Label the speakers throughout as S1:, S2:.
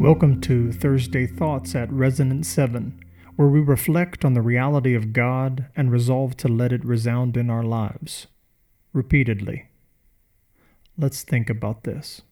S1: Welcome to Thursday Thoughts at Resonance 7, where we reflect on the reality of God and resolve to let it resound in our lives, repeatedly. Let's think about this.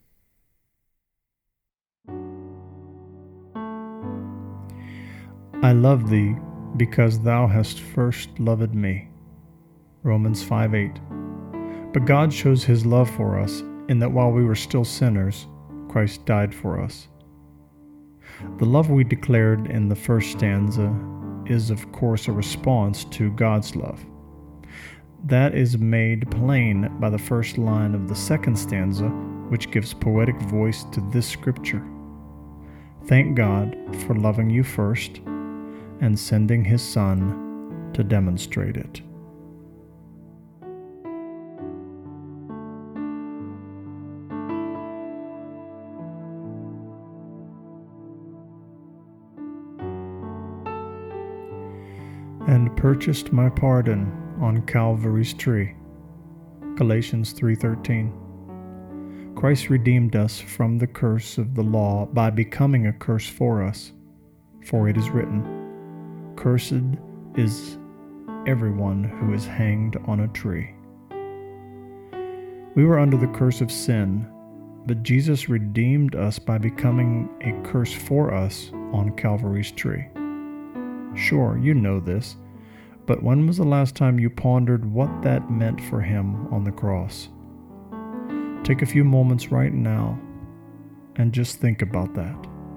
S1: I love thee because thou hast first loved me. Romans 5:8. But God shows his love for us in that while we were still sinners, Christ died for us. The love we declared in the first stanza is, of course, a response to God's love. That is made plain by the first line of the second stanza, which gives poetic voice to this scripture. Thank God for loving you first and sending his Son to demonstrate it. And purchased my pardon on Calvary's tree. Galatians 3:13. Christ redeemed us from the curse of the law by becoming a curse for us. For it is written, Cursed is everyone who is hanged on a tree. We were under the curse of sin, but Jesus redeemed us by becoming a curse for us on Calvary's tree. Sure, you know this, but when was the last time you pondered what that meant for him on the cross? Take a few moments right now and just think about that.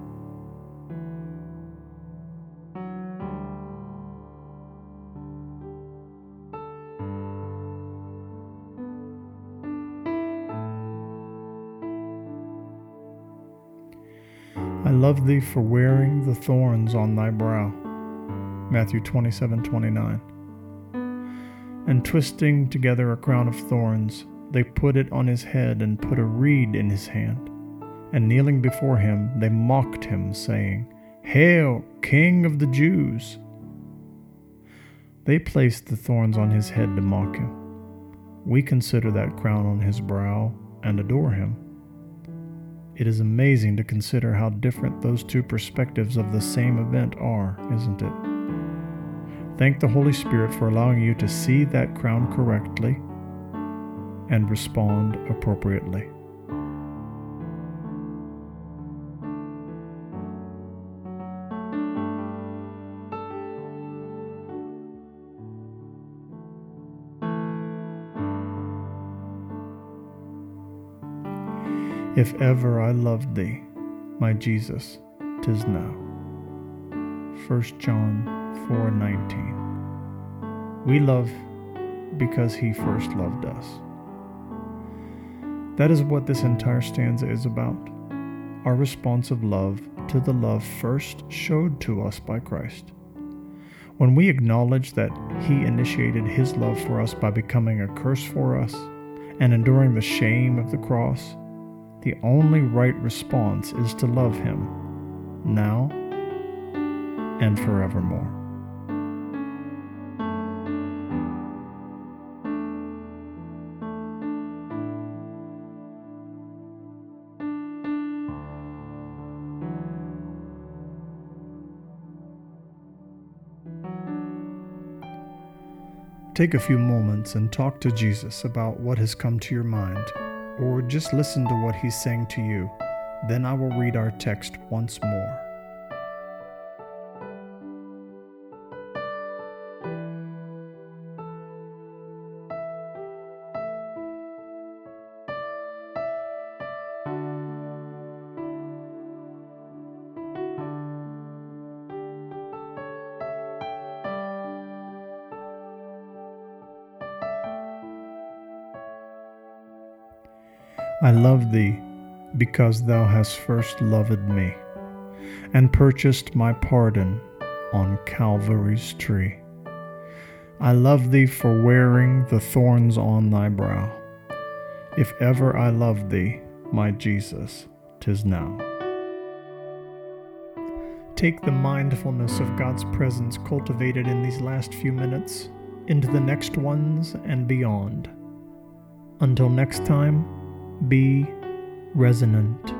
S1: I love thee for wearing the thorns on thy brow. Matthew 27:29. And twisting together a crown of thorns, they put it on his head and put a reed in his hand. And kneeling before him, they mocked him, saying, Hail, King of the Jews! They placed the thorns on his head to mock him. We consider that crown on his brow and adore him. It is amazing to consider how different those two perspectives of the same event are, isn't it? Thank the Holy Spirit for allowing you to see that crown correctly and respond appropriately. If ever I loved thee, my Jesus, 'tis now. 1 John 4:19. We love because he first loved us. That is what this entire stanza is about. Our response of love to the love first showed to us by Christ. When we acknowledge that he initiated his love for us by becoming a curse for us and enduring the shame of the cross, the only right response is to love him now and forevermore. Take a few moments and talk to Jesus about what has come to your mind, or just listen to what he's saying to you. Then I will read our text once more. I love thee because thou hast first loved me, and purchased my pardon on Calvary's tree. I love thee for wearing the thorns on thy brow. If ever I loved thee, my Jesus, 'tis now. Take the mindfulness of God's presence cultivated in these last few minutes into the next ones and beyond. Until next time, be resonant.